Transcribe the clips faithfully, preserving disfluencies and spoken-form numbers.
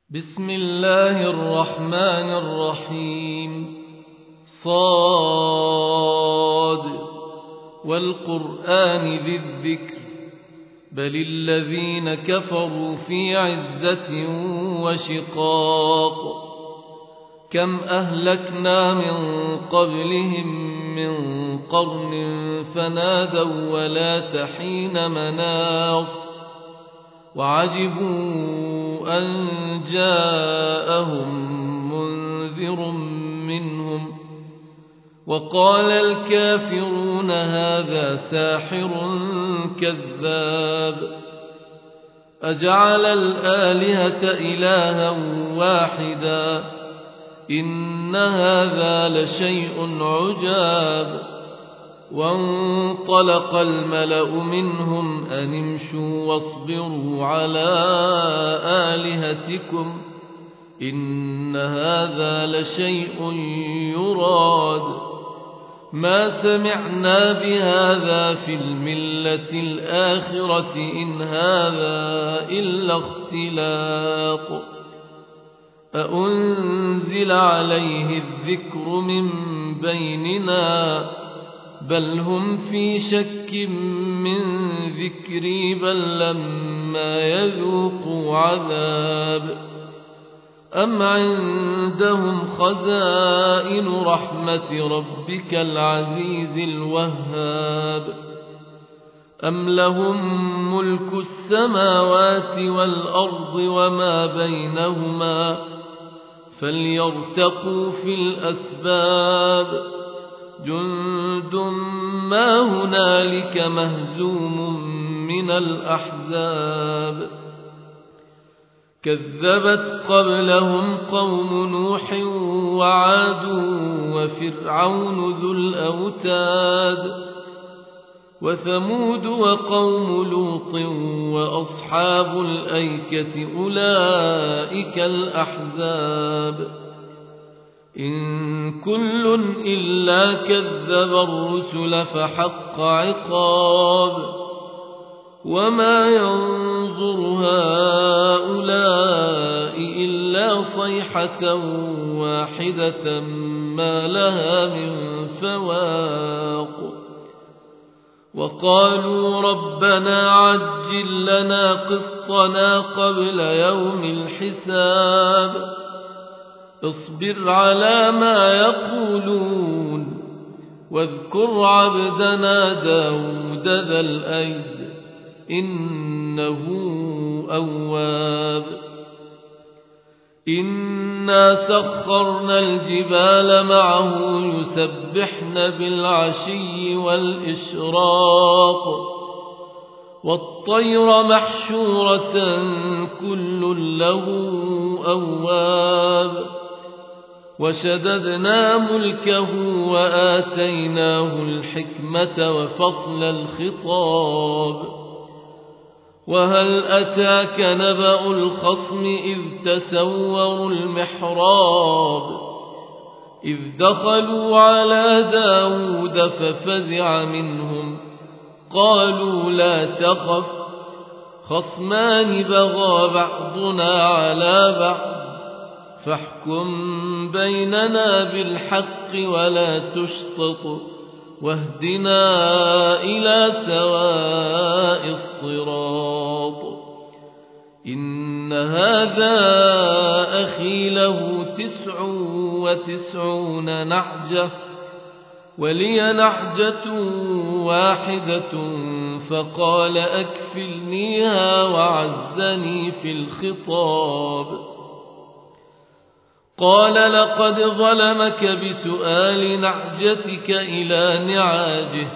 بسم الله الرحمن الرحيم. صاد والقرآن ذي الذكر بل الذين كفروا في عزة وشقاق. كم أهلكنا من قبلهم من قرن فنادوا ولا تحين مناص وعجبوا أن جاءهم منذر منهم وقال الكافرون هذا ساحر كذاب. أجعل الآلهة إلها واحدا إن هذا لشيء عجاب. وانطلق الملأ منهم أن امشوا واصبروا على آلهتكم إن هذا لشيء يراد ما سمعنا بهذا في الملة الآخرة إن هذا إلا اختلاق. أأنزل عليه الذكر من بيننا بل هم في شك من ذكري بل لما يذوقوا عذاب. أم عندهم خزائن رحمة ربك العزيز الوهاب أم لهم ملك السماوات والأرض وما بينهما فليرتقوا في الأسباب. جند ما هنالك مهزوم من الأحزاب. كذبت قبلهم قوم نوح وعاد وفرعون ذو الأوتاد وثمود وقوم لوط وأصحاب الأيكة أولئك الأحزاب. إن كل إلا كذب الرسل فحق عقاب. وما ينظر هؤلاء إلا صيحة واحدة ما لها من فواق. وقالوا ربنا عجل لنا قسطنا قبل يوم الحساب. اصبر على ما يقولون واذكر عبدنا داود ذا الأيد إنه أواب. إنا سخرنا الجبال معه يسبحن بالعشي والإشراق والطير محشورة كل له أواب. وشددنا ملكه وآتيناه الحكمة وفصل الخطاب. وهل أتاك نبأ الخصم إذ تسوروا المحراب إذ دخلوا على داود ففزع منهم قالوا لا تخف خصمان بغى بعضنا على بعض فاحكم بيننا بالحق ولا تشطط واهدنا إلى سواء الصراط. إن هذا أخي له تسع وتسعون نعجة ولي نعجة واحدة فقال أكفلنيها وعزني في الخطاب. قال لقد ظلمك بسؤال نعجتك إلى نعاجه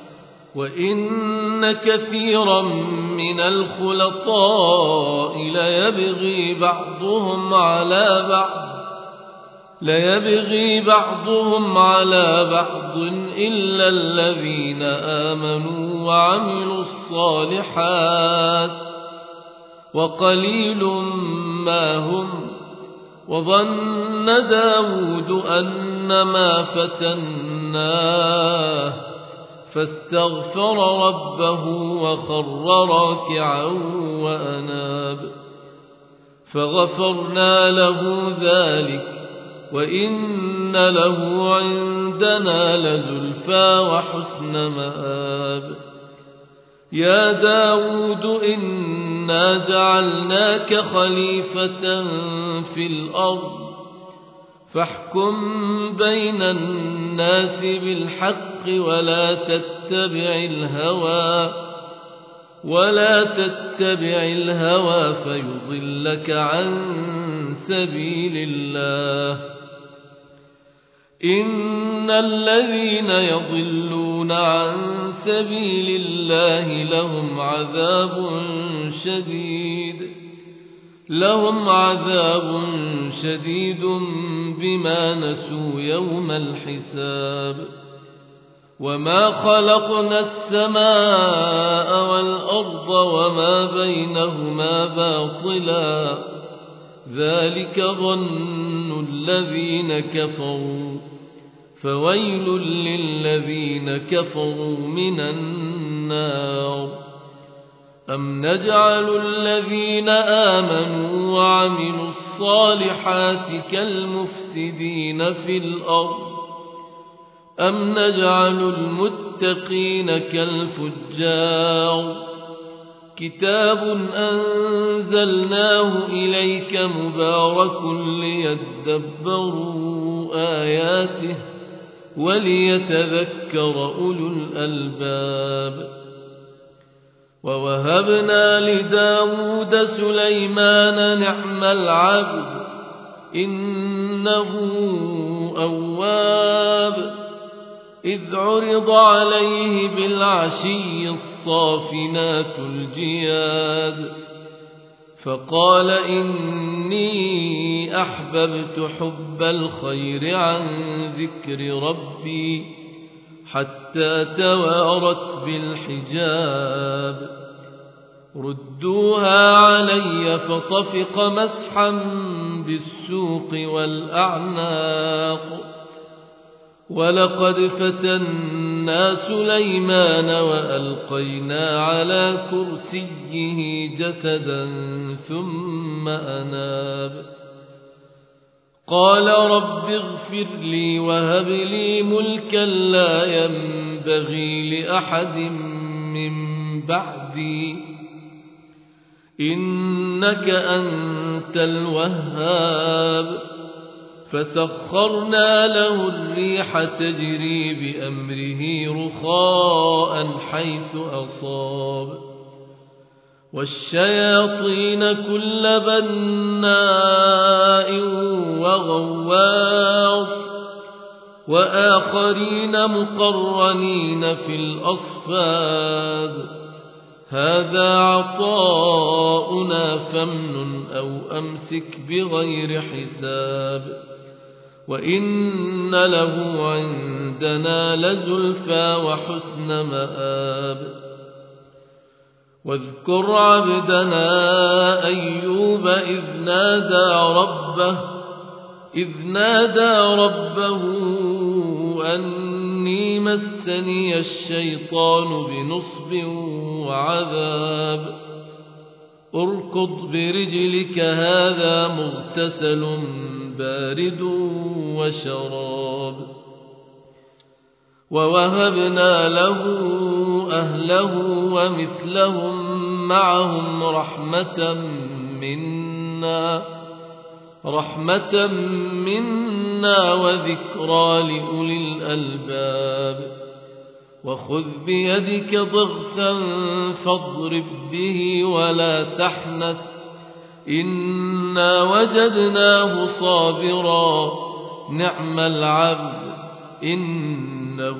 وإن كثيرا من الخلطاء ليبغي بعضهم على بعض ليبغي بعضهم على بعض إلا الذين آمنوا وعملوا الصالحات وقليل ما هم. وظن داود أنما فتناه فاستغفر ربه وخر راكعا وأناب فغفرنا له ذلك وإن له عندنا لزلفى وحسن مآب. يا داود إنا جعلناك خليفة في الأرض فاحكم بين الناس بالحق ولا تتبع الهوى ولا تتبع الهوى فيضلك عن سبيل الله. إن الذين يضلون عن سبيل الله لهم عذاب شديد لهم عذاب شديد بما نسوا يوم الحساب. وما خلقنا السماء والأرض وما بينهما باطلا ذلك ظن الذين كفروا فويل للذين كفروا من النار. أم نجعل الذين آمنوا وعملوا الصالحات كالمفسدين في الأرض أم نجعل المتقين كالفجار. كتاب أنزلناه إليك مبارك ليدبروا آياته وليتذكر أولو الألباب. ووهبنا لداود سليمان نعم العبد إنه أواب. إذ عرض عليه بالعشي الصافنات الجياد فقال إني أحببت حب الخير عن ذكر ربي حتى توارت بالحجاب. ردوها علي فطفق مسحا بالسوق والأعناق. ولقد فتنا سليمان وألقينا على كرسيه جسدا ثم أناب. قال رب اغفر لي وهب لي ملكا لا ينبغي لأحد من بعدي إنك أنت الوهاب. فسخرنا له الريح تجري بأمره رخاء حيث أصاب. والشياطين كل بناء وغواص وآخرين مقرنين في الأصفاد. هذا عطاؤنا فامنن أو أمسك بغير حساب. وإن له عندنا لزلفى وحسن مآب. واذكر عبدنا أيوب إذ نادى ربه إذ نادى ربه أني مسني الشيطان بنصب وعذاب. اركض برجلك هذا مغتسل بارد وشراب. ووهبنا له أهله ومثلهم معهم رحمة منا رحمة منا وذكرى لأولي الألباب. وخذ بيدك ضغثا فاضرب به ولا تحنث إنا وجدناه صابرا نعم العبد إنه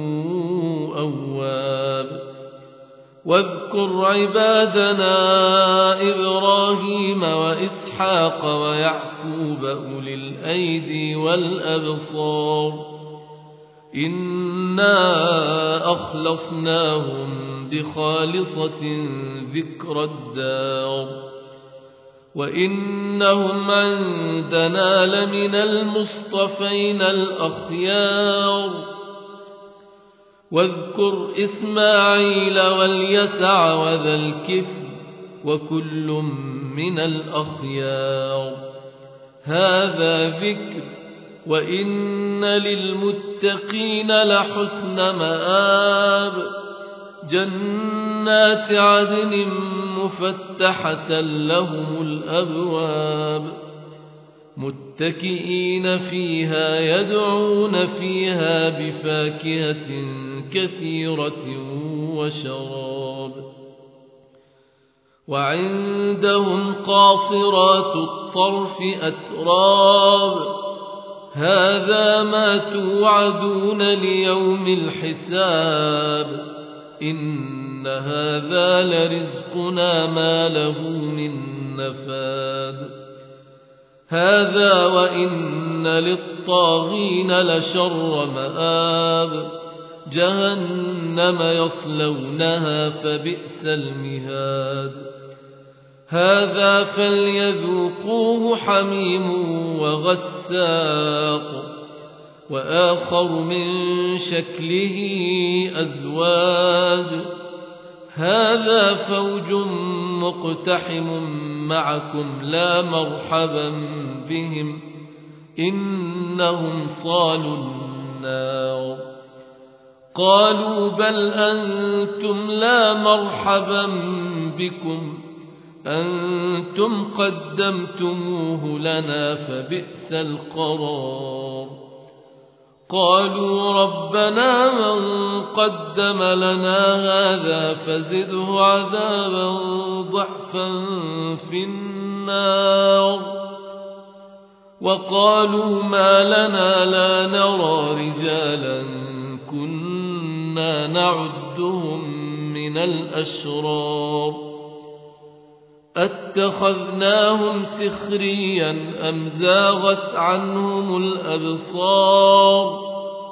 أواب. واذكر عبادنا إبراهيم وإسحاق ويعقوب أولي الأيدي والأبصار إنا أخلصناهم بخالصة ذكر الدار وإنهم عندنا لمن المصطفين الأخيار. واذكر إسماعيل واليسع وذا الكفل وكل من الأخيار. هذا ذكر وإن للمتقين لحسن مآب. جنات عدن مفتحة لهم الأبواب متكئين فيها يدعون فيها بفاكهة كثيرة وشراب. وعندهم قاصرات الطرف أتراب. هذا ما توعدون ليوم الحساب. إن هذا لرزقنا ما له من نفاد. هذا وإن للطاغين لشر مآب. جهنم يصلونها فبئس المهاد. هذا فليذوقوه حميم وغساق وآخر من شكله أزواج. هذا فوج مقتحم معكم لا مرحبا بهم إنهم صالوا النار. قالوا بل أنتم لا مرحبا بكم أنتم قدمتموه لنا فبئس القرار. قالوا ربنا من قدم لنا هذا فزده عذابا ضعفا في النار. وقالوا ما لنا لا نرى رجالا كنا نعدهم من الأشرار أتخذناهم سخريا أم زاغت عنهم الأبصار.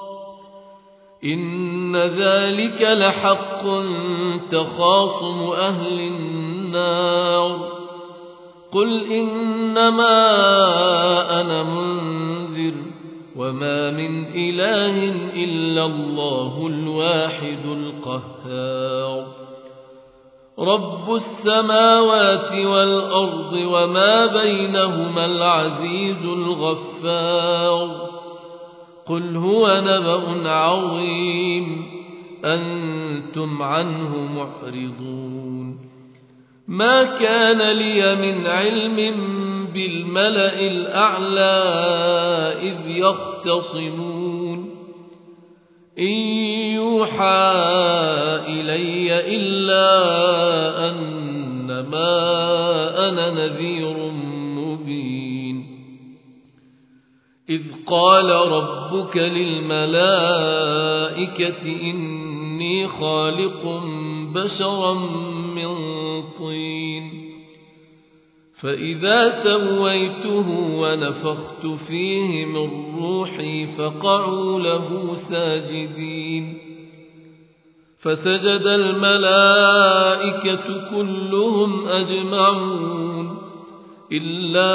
إن ذلك لحق تخاصم أهل النار. قل إنما أنا منذر وما من إله إلا الله الواحد القهار. رب السماوات والأرض وما بينهما العزيز الغفار. قل هو نبأ عظيم أنتم عنه معرضون. ما كان لي من علم بالملأ الأعلى إذ يختصمون. إن يوحى إلي إلا أنما أنا نذير مبين. إذ قال ربك للملائكة إني خالق بشرا من طين فإذا سويته ونفخت فيه من روحي فقعوا له ساجدين. فسجد الملائكة كلهم أجمعون إلا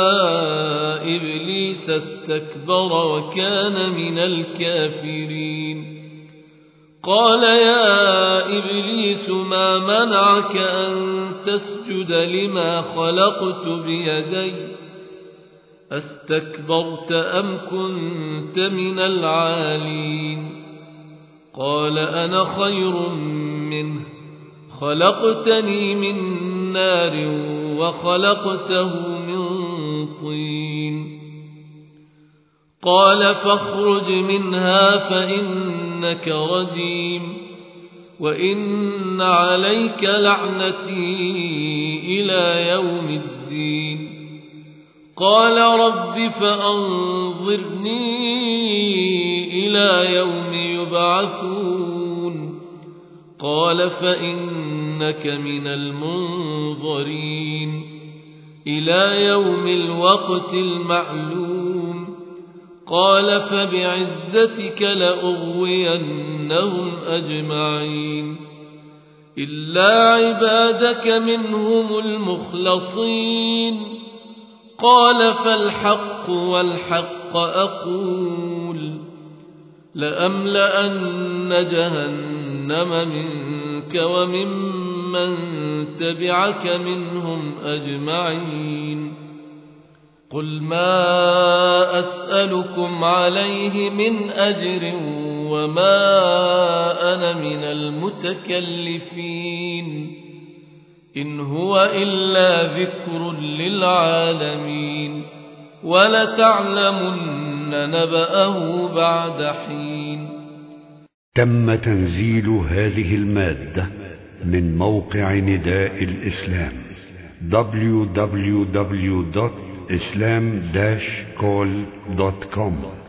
إبليس استكبر وكان من الكافرين. قال يا إبليس ما منعك أن تسجد لما خلقت بيدي أستكبرت أم كنت من العالين. قال أنا خير منه خلقتني من نار وخلقته من طين. قال فاخرج منها فإنك رجيم وإن عليك لعنتي إلى يوم الدين. قال رب فأنظرني إلى يوم يبعثون. قال فإنك من المنظرين إلى يوم الوقت المعلوم. قال فبعزتك لأغوينهم أجمعين إلا عبادك منهم المخلصين. قال فالحق والحق أقول لأملأن جهنم منك ومن من تبعك منهم أجمعين قل ما أسألكم عليه من أجر وما أنا من المتكلفين إن هو إلا ذكر للعالمين ولتعلمن نبأه بعد حين. تم تنزيل هذه المادة من موقع نداء الإسلام دبليو دبليو دبليو دوت إسلام داش كول دوت كوم.